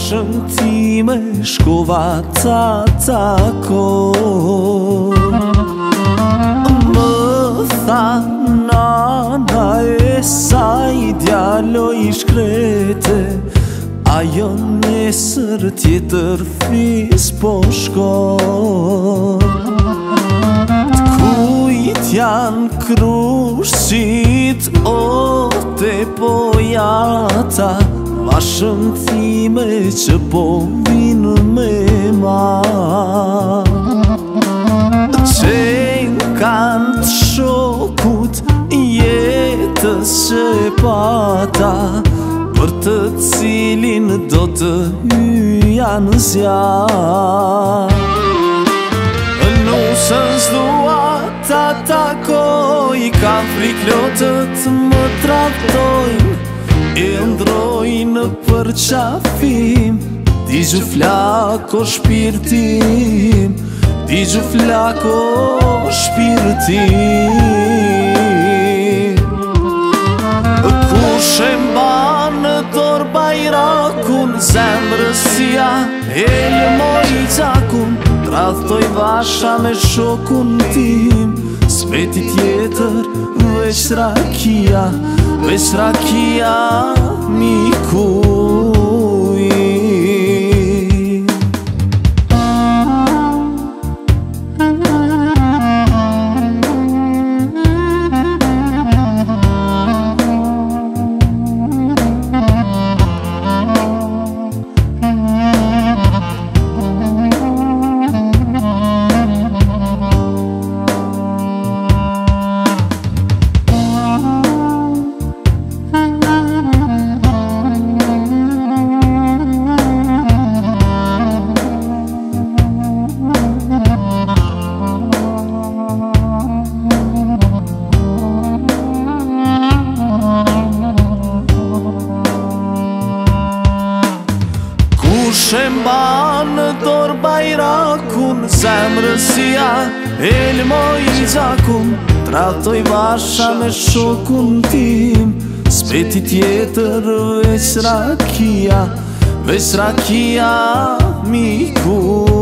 Bashën time shkova tako. Më tha nana e saj djalo i shkrete, ajo nesër tjetër fis po shkon. T'kujt janë krushqit o te pojata, bashën time që po vinë me ma. Qenë kanë të shokut jetës që e pata, për të cilin do të hyja në zjarr. Nusën s'dua ta takoj, kam frikë lotët më traktojnë, e ndrojnë për qafim. Digju flako shpirtim, digju flako shpirtim. Kush e mban në dorë bajrakun, zemrësia e lëmoj gjakun, tradhtoj vasha me shokun tim. S'veti tjetër veç rakia, veç rakia mikuj. Kush e mban në dorë bajrakun, zemrësia e lëmoj gjakun, tradhtoj vasha me shokun tim. S'veti tjetër veç rakia, veç rakia mikuj.